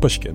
Pushkin.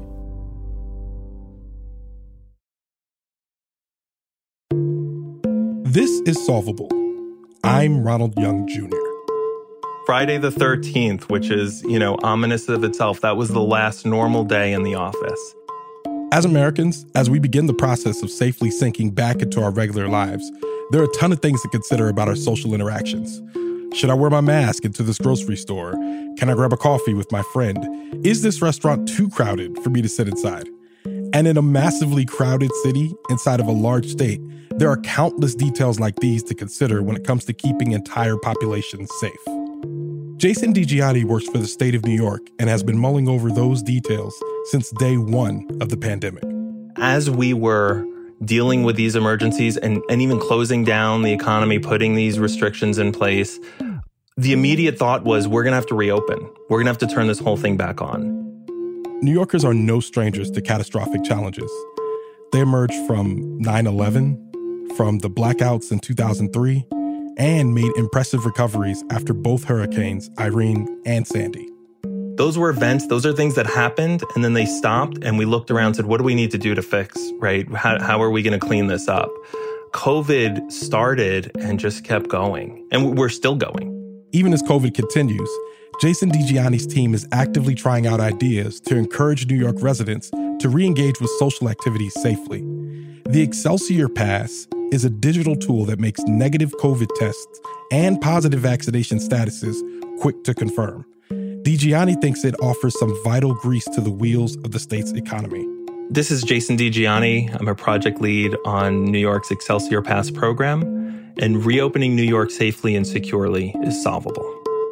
This is Solvable. I'm Ronald Young Jr. Friday the 13th, which is, ominous of itself, that was the last normal day in the office. As Americans, as we begin the process of safely sinking back into our regular lives, there are a ton of things to consider about our social interactions. Should I wear my mask into this grocery store? Can I grab a coffee with my friend? Is this restaurant too crowded for me to sit inside? And in a massively crowded city inside of a large state, there are countless details like these to consider when it comes to keeping entire populations safe. Jason DiGianni works for the state of New York and has been mulling over those details since day one of the pandemic. As we were dealing with these emergencies and even closing down the economy, putting these restrictions in place, the immediate thought was we're going to have to reopen. We're going to have to turn this whole thing back on. New Yorkers are no strangers to catastrophic challenges. They emerged from 9/11, from the blackouts in 2003, and made impressive recoveries after both hurricanes, Irene and Sandy. Those were events, those are things that happened, and then they stopped, and we looked around and said, what do we need to do to fix, right? How are we going to clean this up? COVID started and just kept going, and we're still going. Even as COVID continues, Jason DiGianni's team is actively trying out ideas to encourage New York residents to re-engage with social activities safely. The Excelsior Pass is a digital tool that makes negative COVID tests and positive vaccination statuses quick to confirm. DiGianni thinks it offers some vital grease to the wheels of the state's economy. This is Jason DiGianni. I'm a project lead on New York's Excelsior Pass program, and reopening New York safely and securely is solvable.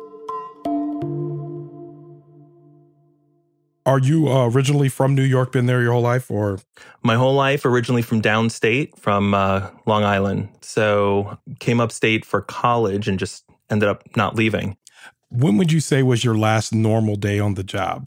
Are you originally from New York, been there your whole life, or? My whole life, originally from downstate, from Long Island. So came upstate for college and just ended up not leaving. When would you say was your last normal day on the job?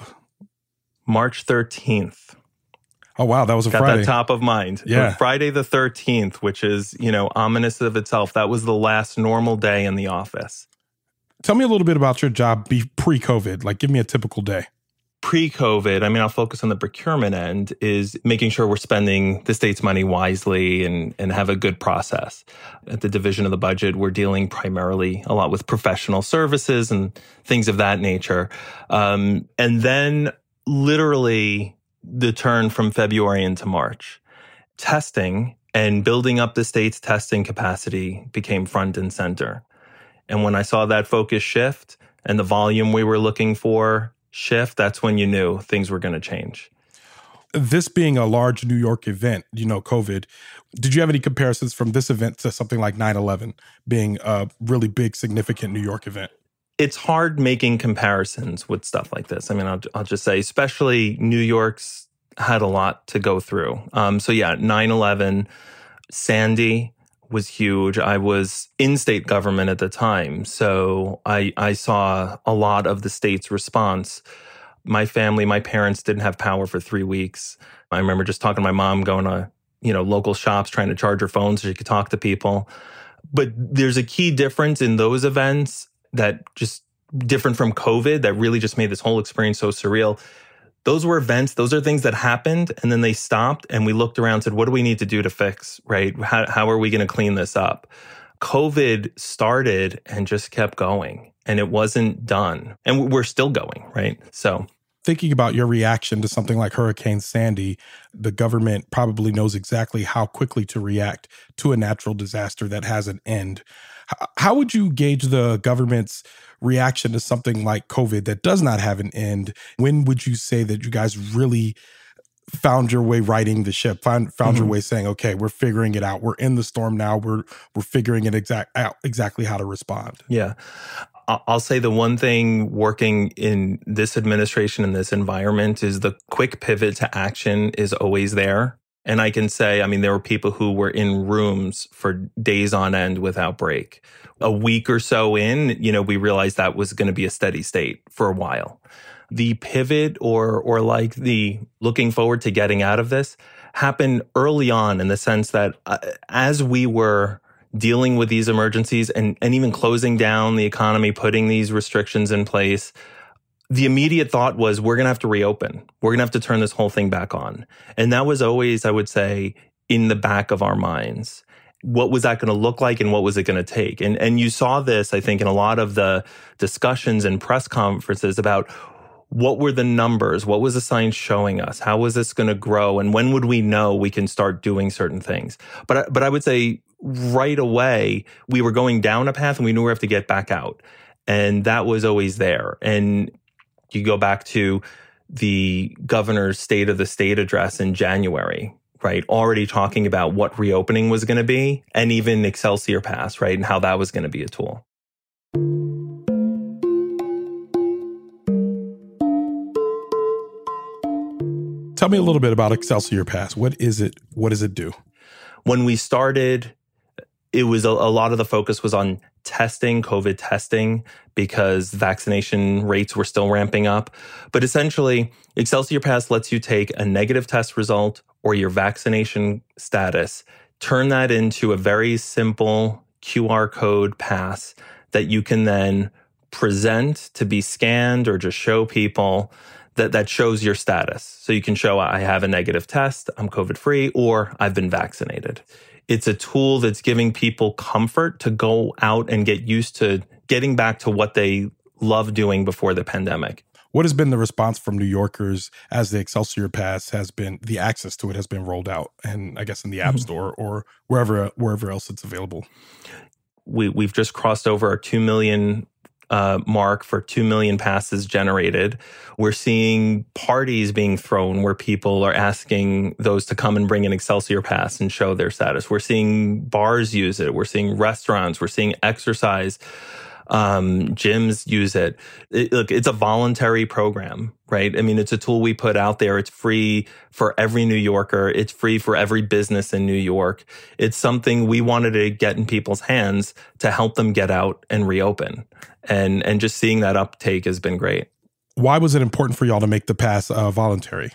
March 13th. Oh, wow. That was a Got Friday. That top of mind. Yeah. Friday the 13th, which is, ominous of itself. That was the last normal day in the office. Tell me a little bit about your job pre-COVID. Like, give me a typical day. Pre-COVID, I'll focus on the procurement end, is making sure we're spending the state's money wisely and have a good process. At the division of the budget, we're dealing primarily a lot with professional services and things of that nature. And then literally the turn from February into March, testing and building up the state's testing capacity became front and center. And when I saw that focus shift and the volume we were looking for shift, that's when you knew things were going to change. This being a large New York event, COVID, did you have any comparisons from this event to something like 9/11 being a really big, significant New York event? It's hard making comparisons with stuff like this. I'll just say, especially New York's had a lot to go through. 9/11, Sandy was huge. I was in state government at the time, so I saw a lot of the state's response. My family, my parents didn't have power for 3 weeks. I remember just talking to my mom, going to, local shops, trying to charge her phone so she could talk to people. But there's a key difference in those events that just different from COVID that really just made this whole experience so surreal. Those were events, those are things that happened, and then they stopped, and we looked around and said, what do we need to do to fix, right? How are we going to clean this up? COVID started and just kept going, and it wasn't done. And we're still going, right? So thinking about your reaction to something like Hurricane Sandy, the government probably knows exactly how quickly to react to a natural disaster that has an end. How would you gauge the government's reaction to something like COVID that does not have an end? When would you say that you guys really found your way righting the ship, found your way saying, okay, we're figuring it out. We're in the storm now. We're figuring it out exactly how to respond. Yeah. I'll say the one thing working in this administration, in this environment, is the quick pivot to action is always there. And I can say, there were people who were in rooms for days on end without break. A week or so in, we realized that was going to be a steady state for a while. The pivot or like the looking forward to getting out of this happened early on, in the sense that as we were dealing with these emergencies and even closing down the economy, putting these restrictions in place, the immediate thought was, we're going to have to reopen. We're going to have to turn this whole thing back on. And that was always, I would say, in the back of our minds. What was that going to look like and what was it going to take? And you saw this, I think, in a lot of the discussions and press conferences about what were the numbers? What was the science showing us? How was this going to grow? And when would we know we can start doing certain things? But I would say right away, we were going down a path and we knew we have to get back out. And that was always there. And you go back to the governor's State of the State address in January, right? Already talking about what reopening was going to be, and even Excelsior Pass, right? And how that was going to be a tool. Tell me a little bit about Excelsior Pass. What is it? What does it do? When we started, it was a lot of the focus was on testing, COVID testing, because vaccination rates were still ramping up. But essentially, Excelsior Pass lets you take a negative test result or your vaccination status, turn that into a very simple QR code pass that you can then present to be scanned or just show people that shows your status. So you can show I have a negative test, I'm COVID-free, or I've been vaccinated. It's a tool that's giving people comfort to go out and get used to getting back to what they loved doing before the pandemic. What has been the response from New Yorkers as the Excelsior Pass has been, the access to it has been rolled out, and I guess in the App Store or wherever else it's available? We've just crossed over our 2 million mark for 2 million passes generated. We're seeing parties being thrown where people are asking those to come and bring an Excelsior Pass and show their status. We're seeing bars use it. We're seeing restaurants. We're seeing exercise gyms use it. Look, it's a voluntary program, right? I mean, it's a tool we put out there. It's free for every New Yorker. It's free for every business in New York. It's something we wanted to get in people's hands to help them get out and reopen. And just seeing that uptake has been great. Why was it important for y'all to make the pass voluntary?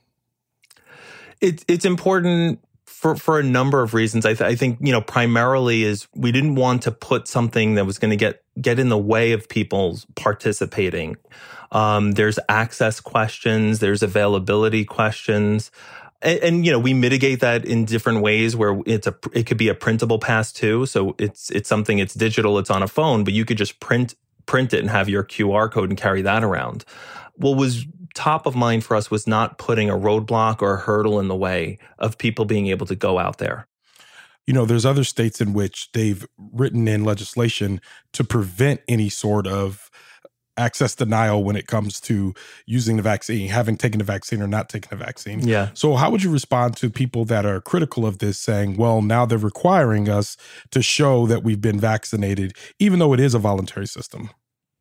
It's important for a number of reasons. I think, primarily is we didn't want to put something that was going to get in the way of people's participating. There's access questions, there's availability questions. And we mitigate that in different ways where it could be a printable pass too. So it's something, it's digital, it's on a phone, but you could just print it and have your QR code and carry that around. What was top of mind for us was not putting a roadblock or a hurdle in the way of people being able to go out there. There's other states in which they've written in legislation to prevent any sort of access denial when it comes to using the vaccine, having taken the vaccine or not taking the vaccine. Yeah. So how would you respond to people that are critical of this, saying, well, now they're requiring us to show that we've been vaccinated, even though it is a voluntary system?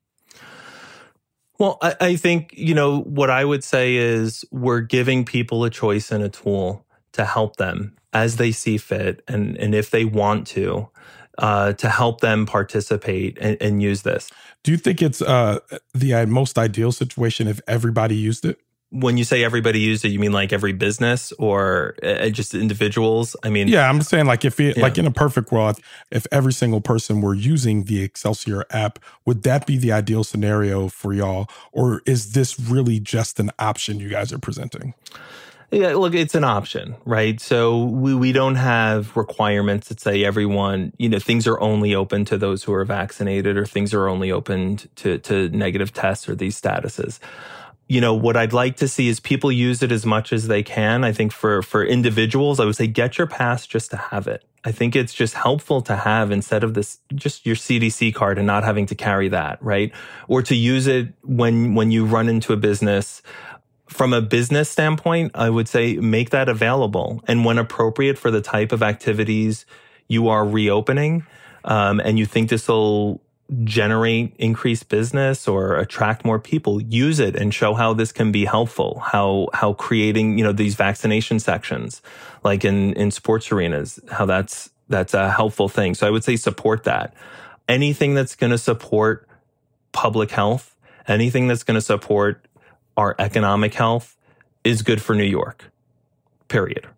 Well, I think, what I would say is we're giving people a choice and a tool to help them as they see fit and if they want to help them participate and use this. Do you think it's the most ideal situation if everybody used it? When you say everybody used it, you mean like every business or just individuals? I mean, yeah, I'm saying like like in a perfect world, if every single person were using the Excelsior app, would that be the ideal scenario for y'all? Or is this really just an option you guys are presenting? Yeah, look, it's an option, right? So we don't have requirements that say everyone, things are only open to those who are vaccinated or things are only open to negative tests or these statuses. What I'd like to see is people use it as much as they can. I think for individuals, I would say get your pass just to have it. I think it's just helpful to have instead of this, just your CDC card and not having to carry that, right? Or to use it when you run into a business. From a business standpoint, I would say make that available. And when appropriate for the type of activities you are reopening, and you think this will generate increased business or attract more people, use it and show how this can be helpful, how creating, these vaccination sections, like in sports arenas, how that's a helpful thing. So I would say support that. Anything that's going to support public health, anything that's going to support our economic health is good for New York, period.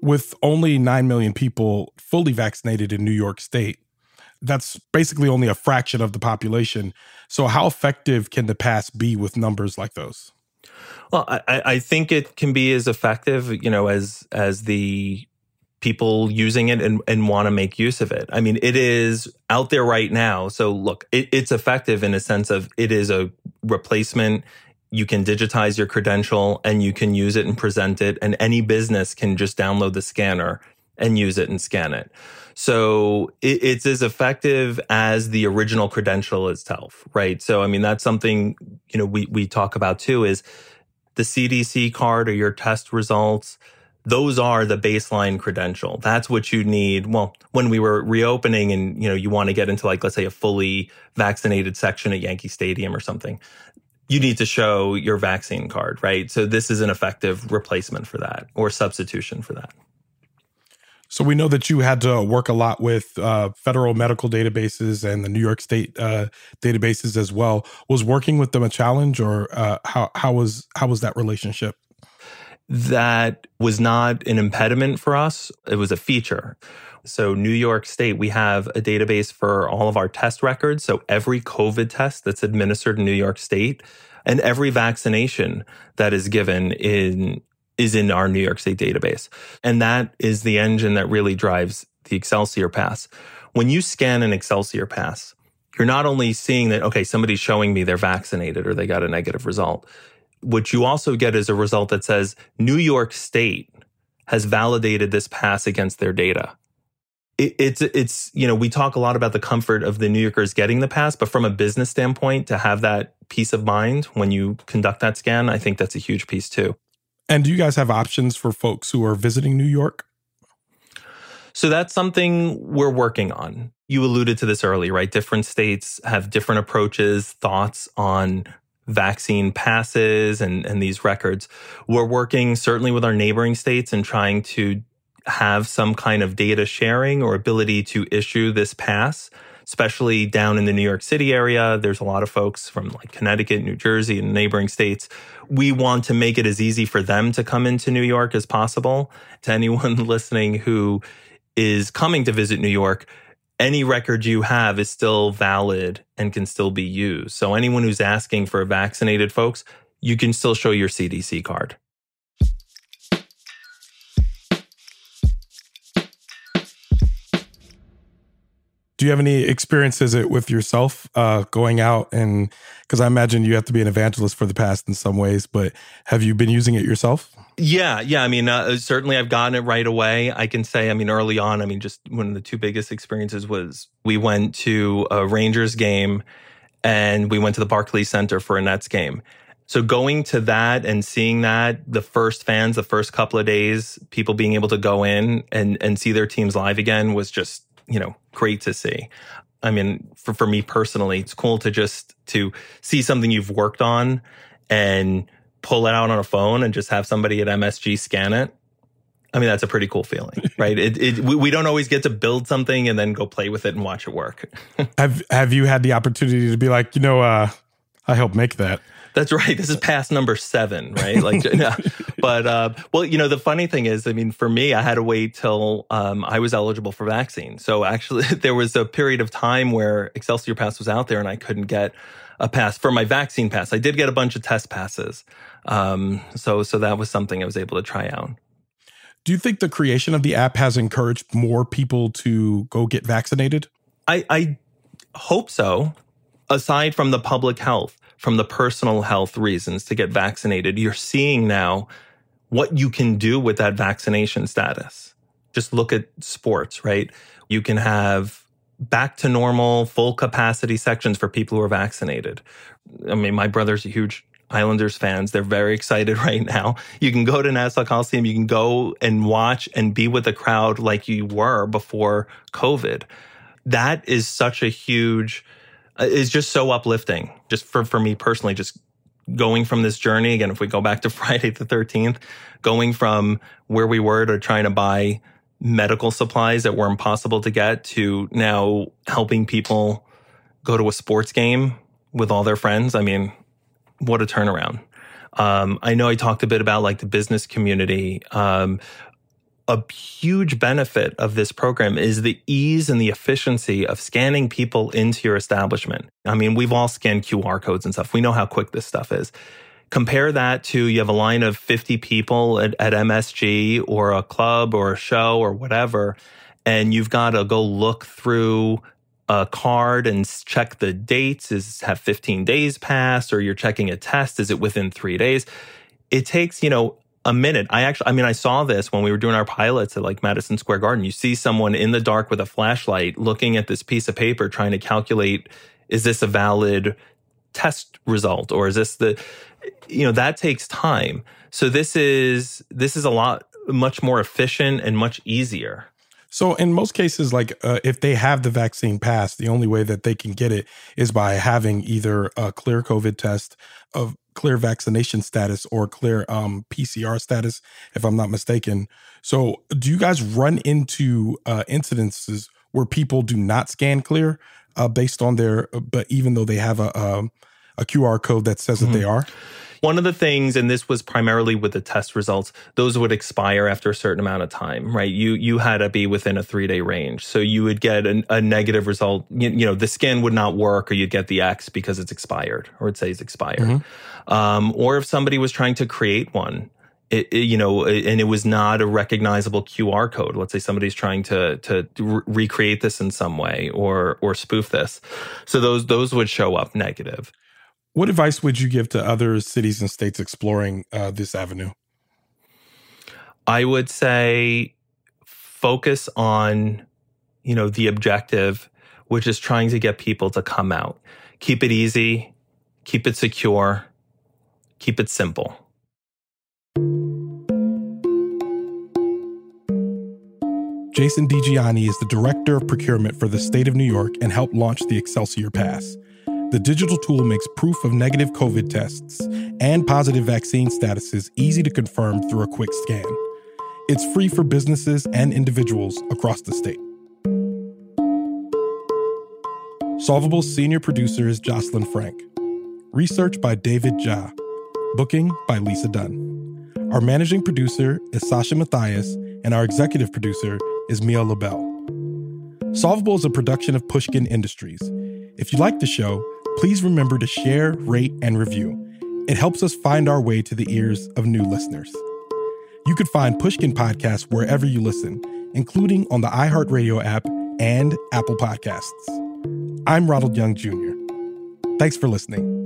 with only 9 million people fully vaccinated in New York State, that's basically only a fraction of the population. So how effective can the pass be with numbers like those? Well, I think it can be as effective, as the people using it and want to make use of it. I mean, it is out there right now. So look, it's effective in a sense of it is a replacement. You can digitize your credential and you can use it and present it. And any business can just download the scanner and use it and scan it. So it's as effective as the original credential itself, right? So, I mean, that's something, we talk about too, is the CDC card or your test results. Those are the baseline credential. That's what you need. Well, when we were reopening and, you want to get into let's say a fully vaccinated section at Yankee Stadium or something, you need to show your vaccine card, right? So this is an effective replacement for that or substitution for that. So we know that you had to work a lot with federal medical databases and the New York State databases as well. Was working with them a challenge, or how was that relationship? That was not an impediment for us. It was a feature. So New York State, we have a database for all of our test records. So every COVID test that's administered in New York State and every vaccination that is given is in our New York State database. And that is the engine that really drives the Excelsior Pass. When you scan an Excelsior Pass, you're not only seeing that, okay, somebody's showing me they're vaccinated or they got a negative result. What you also get is a result that says New York State has validated this pass against their data. It's we talk a lot about the comfort of the New Yorkers getting the pass, but from a business standpoint, to have that peace of mind when you conduct that scan, I think that's a huge piece too. And do you guys have options for folks who are visiting New York? So that's something we're working on. You alluded to this earlier, right? Different states have different approaches, thoughts on vaccine passes and these records. We're working certainly with our neighboring states and trying to have some kind of data sharing or ability to issue this pass, especially down in the New York City area. There's a lot of folks from Connecticut, New Jersey, and neighboring states. We want to make it as easy for them to come into New York as possible. To anyone listening who is coming to visit New York, any record you have is still valid and can still be used. So anyone who's asking for vaccinated folks, you can still show your CDC card. Do you have any experiences with yourself going out? And because I imagine you have to be an evangelist for the past in some ways, but have you been using it yourself? Yeah. I mean, certainly I've gotten it right away. I can say, early on, just one of the two biggest experiences was we went to a Rangers game and we went to the Barclays Center for a Nets game. So going to that and seeing that, the first couple of days, people being able to go in and see their teams live again was just, great to see. For me personally, it's cool to see something you've worked on and pull it out on a phone and just have somebody at MSG scan it. That's a pretty cool feeling, right? We don't always get to build something and then go play with it and watch it work. Have you had the opportunity to be like, I helped make that? That's right. This is pass number 7, right? But, the funny thing is, for me, I had to wait till I was eligible for vaccine. So actually, there was a period of time where Excelsior Pass was out there and I couldn't get a pass for my vaccine pass. I did get a bunch of test passes. So that was something I was able to try out. Do you think the creation of the app has encouraged more people to go get vaccinated? I hope so. Aside from the public health, from the personal health reasons to get vaccinated, you're seeing now what you can do with that vaccination status. Just look at sports, right? You can have back to normal, full capacity sections for people who are vaccinated. My brother's a huge Islanders fans. They're very excited right now. You can go to Nassau Coliseum. You can go and watch and be with the crowd like you were before COVID. That is such a huge... is just so uplifting, just for me personally, just going from this journey. Again, if we go back to Friday the 13th, going from where we were to trying to buy medical supplies that were impossible to get to now helping people go to a sports game with all their friends. What a turnaround. I know I talked a bit about the business community. A a huge benefit of this program is the ease and the efficiency of scanning people into your establishment. I mean, we've all scanned QR codes and stuff. We know how quick this stuff is. Compare that to you have a line of 50 people at MSG or a club or a show or whatever, and you've got to go look through a card and check the dates. Have 15 days passed? Or you're checking a test? Is it within 3 days? It takes, a minute. I saw this when we were doing our pilots at like Madison Square Garden. You see someone in the dark with a flashlight looking at this piece of paper, trying to calculate, is this a valid test result? Or is this that takes time. So this is much more efficient and much easier. So in most cases, like if they have the vaccine pass, the only way that they can get it is by having either a clear COVID test, of clear vaccination status, or clear PCR status, if I'm not mistaken. So do you guys run into incidences where people do not scan clear based on but even though they have a QR code that says that they are? One of the things, and this was primarily with the test results, those would expire after a certain amount of time, right? You had to be within a 3-day range. So you would get a negative result. The scan would not work, or you'd get the X because it's expired, or it says expired. Or if somebody was trying to create one, and it was not a recognizable QR code. Let's say somebody's trying to recreate this in some way or spoof this. So those would show up negative. What advice would you give to other cities and states exploring this avenue? I would say focus on, the objective, which is trying to get people to come out. Keep it easy, keep it secure, keep it simple. Jason DiGianni is the Director of Procurement for the state of New York and helped launch the Excelsior Pass. The digital tool makes proof of negative COVID tests and positive vaccine statuses easy to confirm through a quick scan. It's free for businesses and individuals across the state. Solvable's senior producer is Jocelyn Frank. Research by David Jha. Booking by Lisa Dunn. Our managing producer is Sasha Matthias, and our executive producer is Mia LaBelle. Solvable is a production of Pushkin Industries. If you like the show, please remember to share, rate, and review. It helps us find our way to the ears of new listeners. You can find Pushkin Podcasts wherever you listen, including on the iHeartRadio app and Apple Podcasts. I'm Ronald Young Jr. Thanks for listening.